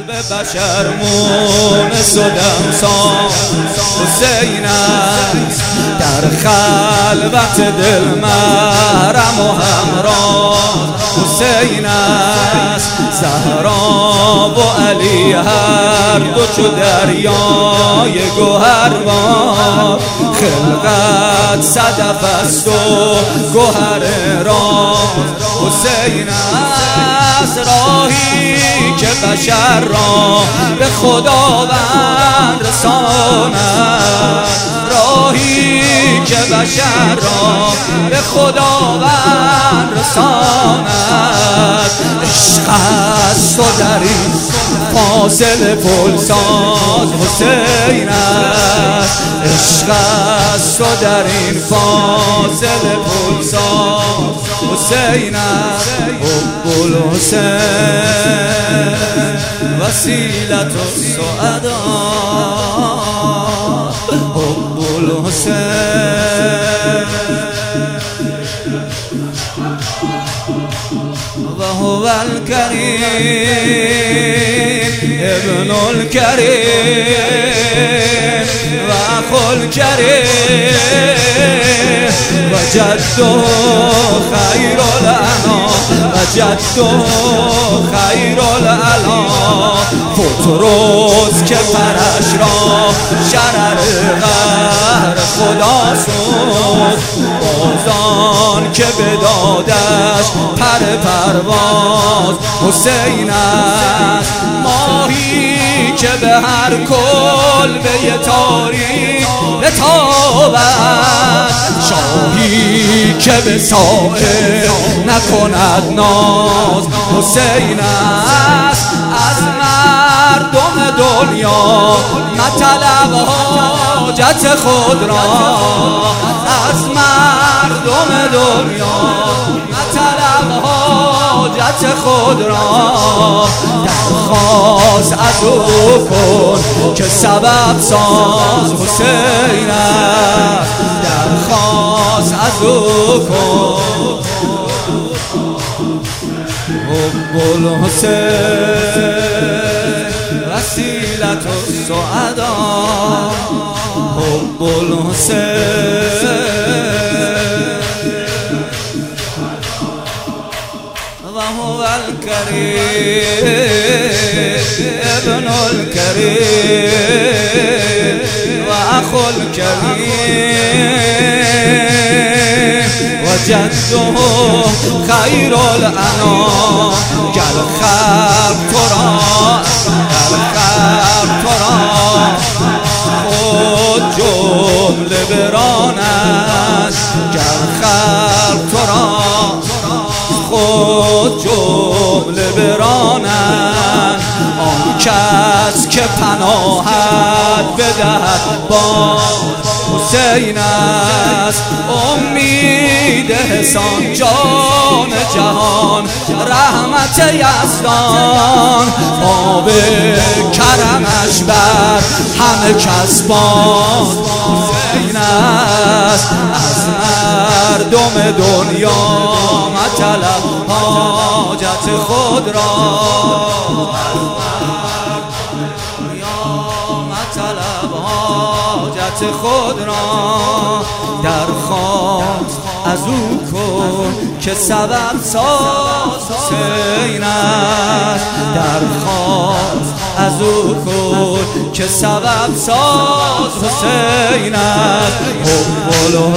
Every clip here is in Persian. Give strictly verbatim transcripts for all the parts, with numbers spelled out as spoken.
بشر مونس و دمسان حسین است، در خلوت دل محرم و همراه حسین است. زهرا و علی هر دو چو دریای گوهربار، خلقت صدف است و گوهر راز حسین است. راهی که بشر را به خداوند رساند، راهی که بشر را به خداوند رساند. عشق است و در این فاصله پلساز حسین است، عشق است و در این فاصله پلساز حسین است. حب الحسین وسیلة السعداء، حب الحسین وهو الكريم ابن الكريم وأخو الكريم وجده خير الأنام، وجده خير الأنام. فتروز که پرش را شرر قهر خدا سوز، بازان که بدادش پر پرواز حسین است. ماهی که به هر کلبه تاریک بتابد، شاهی که به ساحل نکند ناز حسین است. از مردم دنیا مطلب حاجت خود را، از مردم دنیا مطلب حاجت خود را. درخواست از او کن که سبب ساز حسین است، درخواست از او کن. حب الحسین وسیلة السعداء، حب الحسین وهو الكريم ابن الكريم وأخو الكريم وجده خير الأنام. گر خلق تو را، گر خلق تو را خود جمله براند، گر خلق تو را خود جمله براند. آن کس که پناهت بدهد با حسین است. امید حسان جان جهان رحمت یزدان، آب کرمش بر همه کس باد حسین است. از مردم دنیا مطلب حاجت خود را، مطلب حاجت خود را. درخواست از او کن که سبب ساز حسین است، درخواست از او کن که سبب ساز حسین است. حب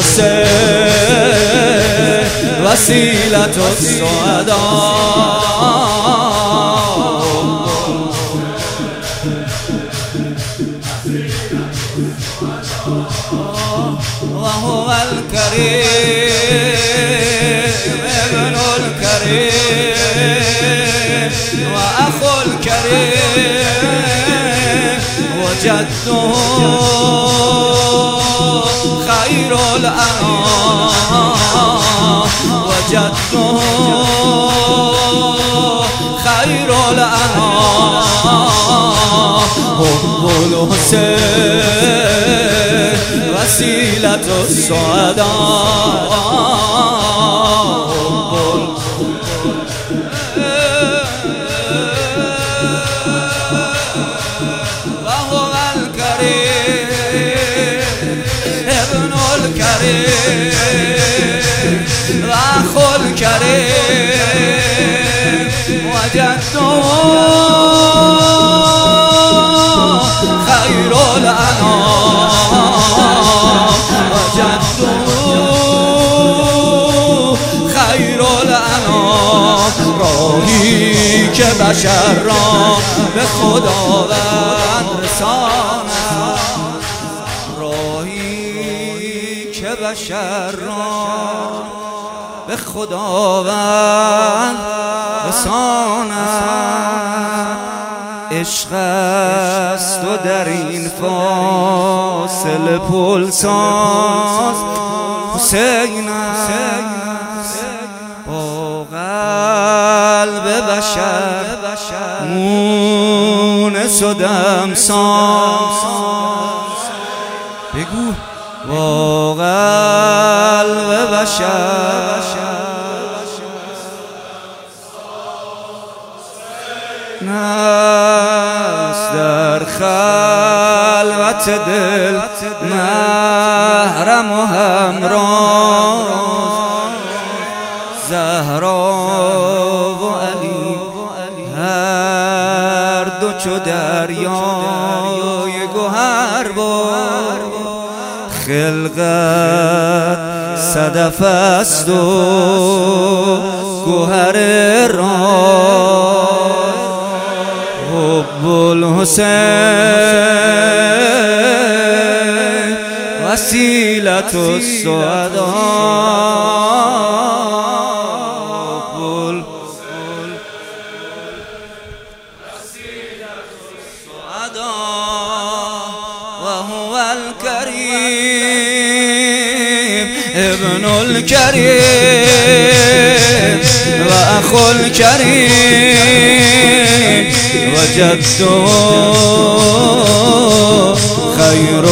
الحسین وسیلة السعداء، وهو الكريم ابن الكريم وأخو الكريم وجده خير الأنام، وجده خير الأنام. حب الحسين وسيلة السعداء، حب و أخو الكريم وجدته خير الأنام وجدته خير الأنام راهی که بشر را به خداوند رساند راهی که بشر را به خداوند رساند عشق است و در این فاصله پل ساز حسین است با قلب بشر مونس و دمساز بگو با قلب بشر نست در خلوت دل محرم و همراز زهرا و علی هر دو چو دریای گوهر بار خلقت صدف است و گوهر راز حب الحسین وسیلة السعداء وهو الكريم ابن الكريم وأخو الكريم وجدته خير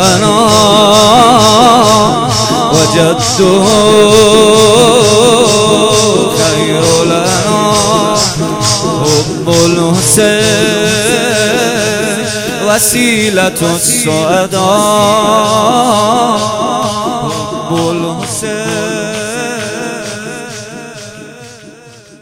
الأنام وجدته خير الأنام حب الحسين وسيلة السعداء حب الحسين